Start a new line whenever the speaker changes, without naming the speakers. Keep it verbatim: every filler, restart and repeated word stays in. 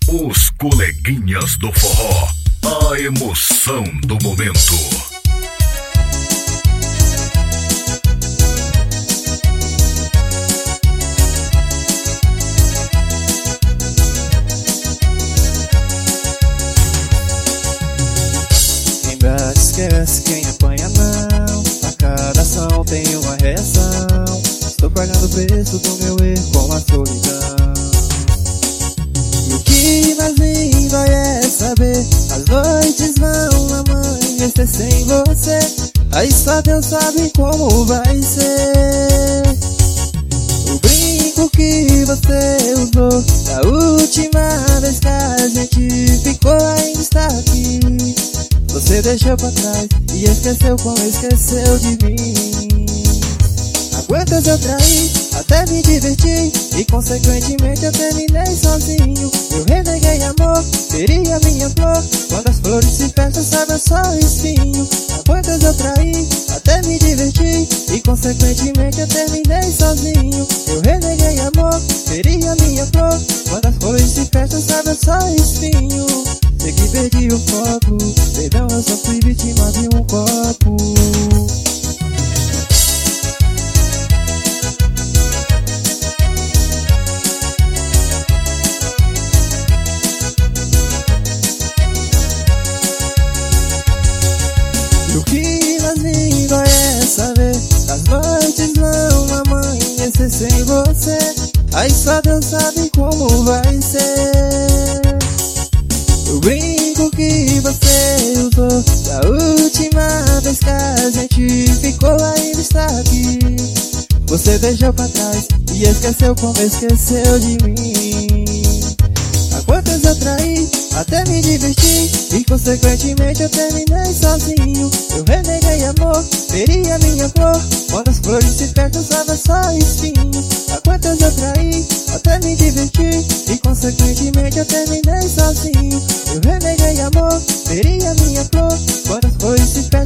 Os coleguinhas do forró, a emoção do momento.
Embrace, esquece quem apanha não. A cada ação tem uma reação. Estou pagando o preço do meu erro com a solidão. E o que mais lindo é saber, as noites vão amanhecer sem você. Aí só Deus sabe como vai ser. O brinco que você usou da última vez que a gente ficou ainda está aqui. Você deixou pra trás e esqueceu como esqueceu de mim. Quantas eu traí, até me diverti, e consequentemente eu terminei sozinho. Eu reneguei amor, seria minha flor. Quando as flores se fecham, sabe, eu só espinho. A quantas eu traí, até me diverti, e consequentemente eu terminei sozinho. Eu reneguei amor, seria minha flor. Quando as flores se fecham, sabe, eu só espinho. Sei que perdi o foco, perdão, eu só fui vítima de um copo. O que mais lindo é saber, as noites vão amanhecer sem você. Aí só Deus sabe como vai ser. O brinco que você usou da última vez que a gente ficou ainda está aqui. Você deixou pra trás e esqueceu como esqueceu de mim. A quantas eu traí, até me diverti, e consequentemente eu terminei sozinho. Eu reneguei amor, seria minha flor. Quando as flores se fecham, sabe, só espinho. A quantas eu traí, até me diverti, e consequentemente eu terminei sozinho. Eu reneguei amor, seria minha flor. Quando as flores se fecham,